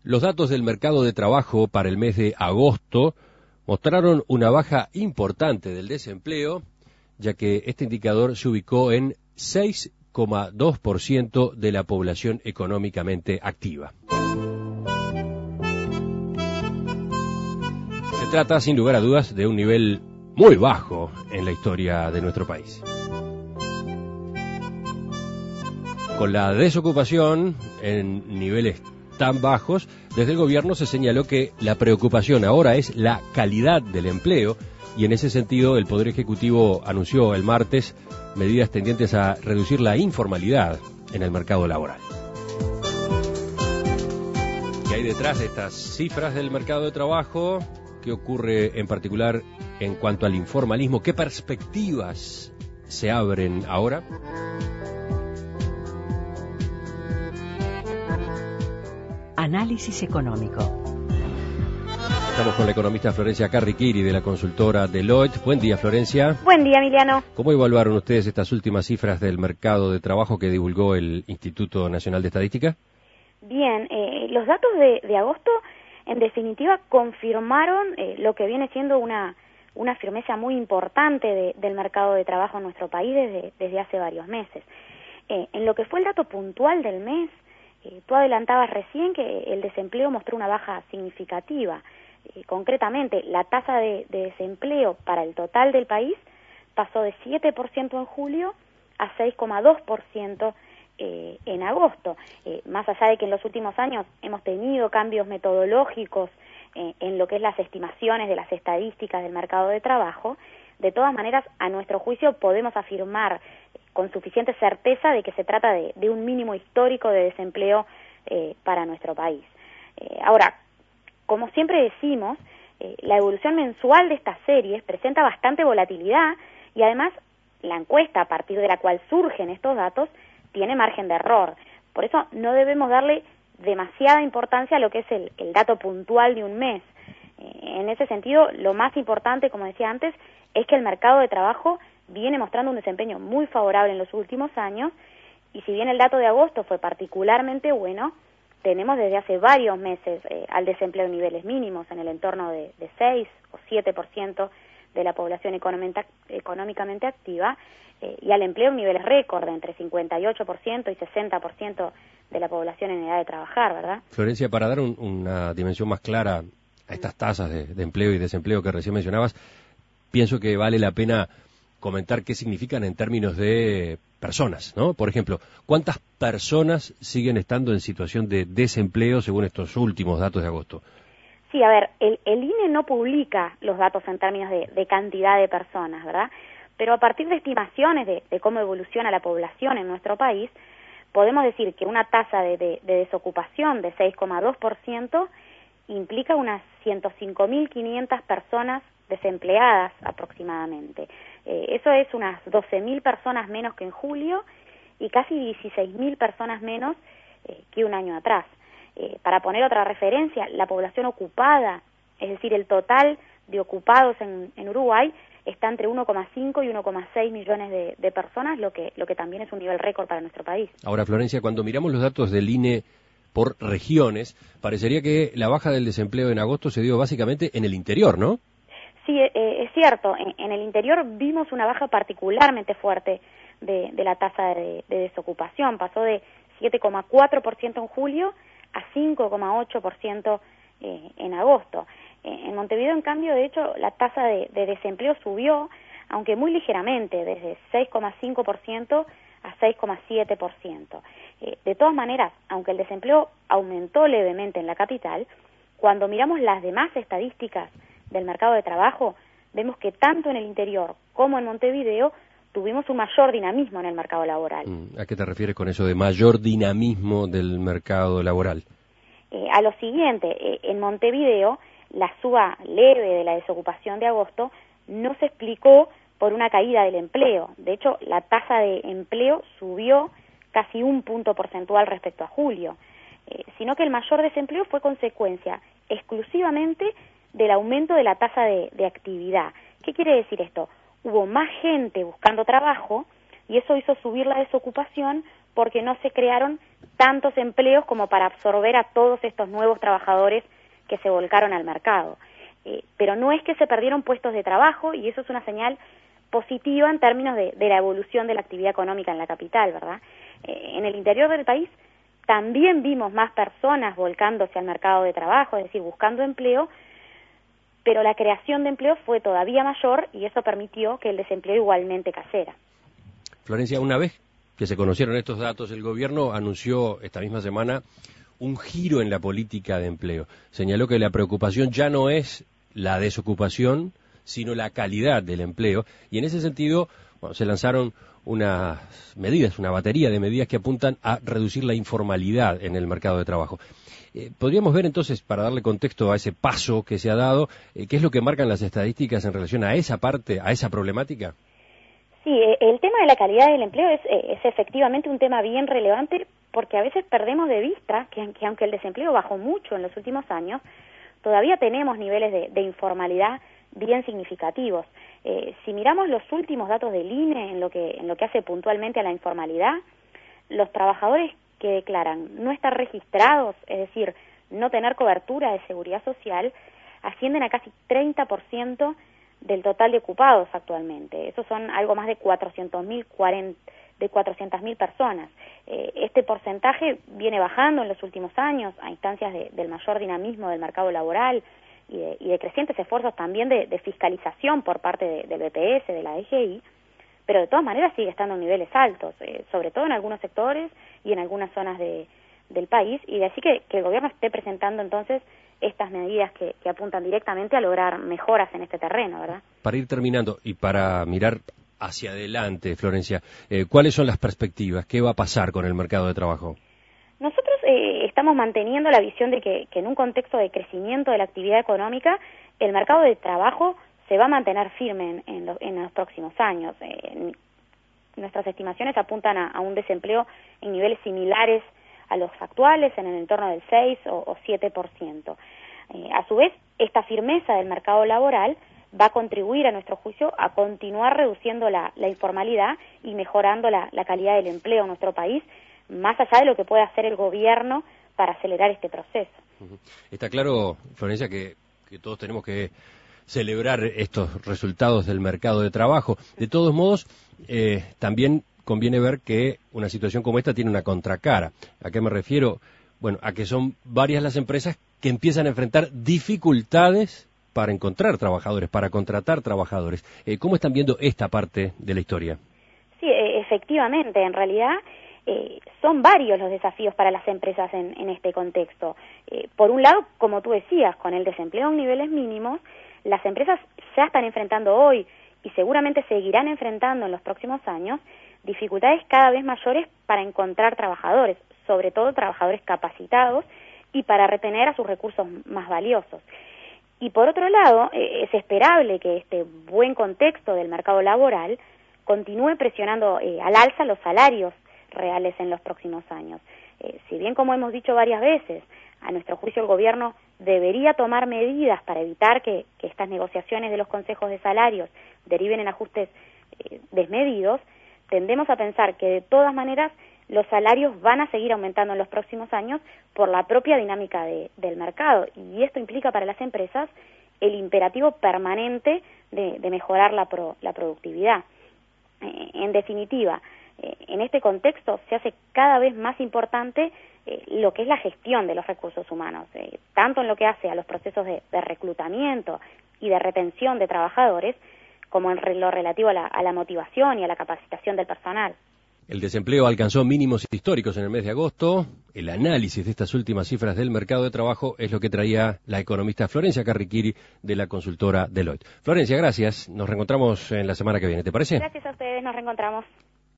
Los datos del mercado de trabajo para el mes de agosto mostraron una baja importante del desempleo, ya que este indicador se ubicó en 6,2% de la población económicamente activa. Se trata, sin lugar a dudas, de un nivel muy bajo en la historia de nuestro país. Con la desocupación en niveles tan bajos, desde el gobierno se señaló que la preocupación ahora es la calidad del empleo y en ese sentido el Poder Ejecutivo anunció el martes medidas tendientes a reducir la informalidad en el mercado laboral. ¿Qué hay detrás de estas cifras del mercado de trabajo? ¿Qué ocurre en particular en cuanto al informalismo? ¿Qué perspectivas se abren ahora? Análisis económico. Estamos con la economista Florencia Carriquiri de la consultora Deloitte. Buen día, Florencia. Buen día, Emiliano. ¿Cómo evaluaron ustedes estas últimas cifras del mercado de trabajo que divulgó el Instituto Nacional de Estadística? Bien, los datos de agosto, en definitiva, confirmaron lo que viene siendo una firmeza muy importante del mercado de trabajo en nuestro país desde hace varios meses. En lo que fue el dato puntual del mes, tú adelantabas recién que el desempleo mostró una baja significativa. Concretamente, la tasa de desempleo para el total del país pasó de 7% en julio a 6,2% en agosto. Más allá de que en los últimos años hemos tenido cambios metodológicos en lo que es las estimaciones de las estadísticas del mercado de trabajo, de todas maneras, a nuestro juicio, podemos afirmar con suficiente certeza de que se trata de un mínimo histórico de desempleo para nuestro país. Ahora, como siempre decimos, la evolución mensual de estas series presenta bastante volatilidad y además la encuesta a partir de la cual surgen estos datos tiene margen de error. Por eso no debemos darle demasiada importancia a lo que es el dato puntual de un mes. En ese sentido, lo más importante, como decía antes, es que el mercado de trabajo viene mostrando un desempeño muy favorable en los últimos años y si bien el dato de agosto fue particularmente bueno, tenemos desde hace varios meses al desempleo en niveles mínimos, en el entorno de 6 o 7% de la población económicamente activa y al empleo en niveles récord de entre 58% y 60% de la población en edad de trabajar, ¿verdad? Florencia, para dar una dimensión más clara a estas tasas de empleo y desempleo que recién mencionabas, pienso que vale la pena comentar qué significan en términos de personas, ¿no? Por ejemplo, ¿cuántas personas siguen estando en situación de desempleo según estos últimos datos de agosto? Sí, a ver, el INE no publica los datos en términos de cantidad de personas, ¿verdad? Pero a partir de estimaciones de cómo evoluciona la población en nuestro país, podemos decir que una tasa de desocupación de 6,2% implica unas 105.500 personas desempleadas aproximadamente. Eso es unas 12.000 personas menos que en julio y casi 16.000 personas menos que un año atrás. Para poner otra referencia, la población ocupada, es decir, el total de ocupados en Uruguay, está entre 1,5 y 1,6 millones de personas, lo que también es un nivel récord para nuestro país. Ahora, Florencia, cuando miramos los datos del INE por regiones, parecería que la baja del desempleo en agosto se dio básicamente en el interior, ¿no? Sí, es cierto. En el interior vimos una baja particularmente fuerte de la tasa de desocupación. Pasó de 7,4% en julio a 5,8% en agosto. En Montevideo, en cambio, de hecho, la tasa de desempleo subió, aunque muy ligeramente, desde 6,5% a 6,7%. De todas maneras, aunque el desempleo aumentó levemente en la capital, cuando miramos las demás estadísticas del mercado de trabajo, vemos que tanto en el interior como en Montevideo tuvimos un mayor dinamismo en el mercado laboral. ¿A qué te refieres con eso de mayor dinamismo del mercado laboral? A lo siguiente, en Montevideo, la suba leve de la desocupación de agosto no se explicó por una caída del empleo. De hecho, la tasa de empleo subió casi 1 punto porcentual respecto a julio, sino que el mayor desempleo fue consecuencia exclusivamente del aumento de la tasa de actividad. ¿Qué quiere decir esto? Hubo más gente buscando trabajo y eso hizo subir la desocupación porque no se crearon tantos empleos como para absorber a todos estos nuevos trabajadores que se volcaron al mercado. Pero no es que se perdieron puestos de trabajo, y eso es una señal positiva en términos de la evolución de la actividad económica en la capital, ¿verdad? En el interior del país también vimos más personas volcándose al mercado de trabajo, es decir, buscando empleo, pero la creación de empleo fue todavía mayor y eso permitió que el desempleo igualmente cayera. Florencia, una vez que se conocieron estos datos, el gobierno anunció esta misma semana un giro en la política de empleo. Señaló que la preocupación ya no es la desocupación, sino la calidad del empleo, y en ese sentido, bueno, se lanzaron unas medidas, una batería de medidas que apuntan a reducir la informalidad en el mercado de trabajo. ¿Podríamos ver entonces, para darle contexto a ese paso que se ha dado, qué es lo que marcan las estadísticas en relación a esa parte, a esa problemática? Sí, el tema de la calidad del empleo es efectivamente un tema bien relevante, porque a veces perdemos de vista que aunque el desempleo bajó mucho en los últimos años, todavía tenemos niveles de informalidad bien significativos. Si miramos los últimos datos del INE en lo que hace puntualmente a la informalidad, los trabajadores que declaran no estar registrados, es decir, no tener cobertura de seguridad social, ascienden a casi 30% del total de ocupados actualmente. Esos son algo más de 400.000 personas. Este porcentaje viene bajando en los últimos años a instancias del mayor dinamismo del mercado laboral y de crecientes esfuerzos también de fiscalización por parte del BPS, de la DGI, pero de todas maneras sigue estando en niveles altos, sobre todo en algunos sectores y en algunas zonas del país, y de así que el gobierno esté presentando entonces estas medidas que apuntan directamente a lograr mejoras en este terreno, ¿verdad? Para ir terminando y para mirar hacia adelante, Florencia, ¿cuáles son las perspectivas? ¿Qué va a pasar con el mercado de trabajo? Nosotros estamos manteniendo la visión de que en un contexto de crecimiento de la actividad económica, el mercado de trabajo se va a mantener firme en los próximos años. Nuestras estimaciones apuntan a un desempleo en niveles similares a los actuales, en el entorno del 6 o 7%. A su vez, esta firmeza del mercado laboral va a contribuir, a nuestro juicio, a continuar reduciendo la informalidad y mejorando la calidad del empleo en nuestro país, más allá de lo que puede hacer el gobierno para acelerar este proceso. Está claro, Florencia, que todos tenemos que celebrar estos resultados del mercado de trabajo. De todos modos, también conviene ver que una situación como esta tiene una contracara. ¿A qué me refiero? Bueno, a que son varias las empresas que empiezan a enfrentar dificultades para encontrar trabajadores, para contratar trabajadores. ¿Cómo están viendo esta parte de la historia? Sí, efectivamente, en realidad son varios los desafíos para las empresas en este contexto. Por un lado, como tú decías, con el desempleo en niveles mínimos, las empresas ya están enfrentando hoy y seguramente seguirán enfrentando en los próximos años dificultades cada vez mayores para encontrar trabajadores, sobre todo trabajadores capacitados y para retener a sus recursos más valiosos. Y por otro lado, es esperable que este buen contexto del mercado laboral continúe presionando al alza los salarios reales en los próximos años. Si bien, como hemos dicho varias veces, a nuestro juicio el gobierno debería tomar medidas para evitar que estas negociaciones de los consejos de salarios deriven en ajustes desmedidos, tendemos a pensar que de todas maneras los salarios van a seguir aumentando en los próximos años por la propia dinámica del mercado, y esto implica para las empresas el imperativo permanente de mejorar la productividad. En definitiva, en este contexto se hace cada vez más importante lo que es la gestión de los recursos humanos, tanto en lo que hace a los procesos de reclutamiento y de retención de trabajadores, como en lo relativo a la motivación y a la capacitación del personal. El desempleo alcanzó mínimos históricos en el mes de agosto. El análisis de estas últimas cifras del mercado de trabajo es lo que traía la economista Florencia Carriquiri de la consultora Deloitte. Florencia, gracias. Nos reencontramos en la semana que viene, ¿te parece? Gracias a ustedes, nos reencontramos.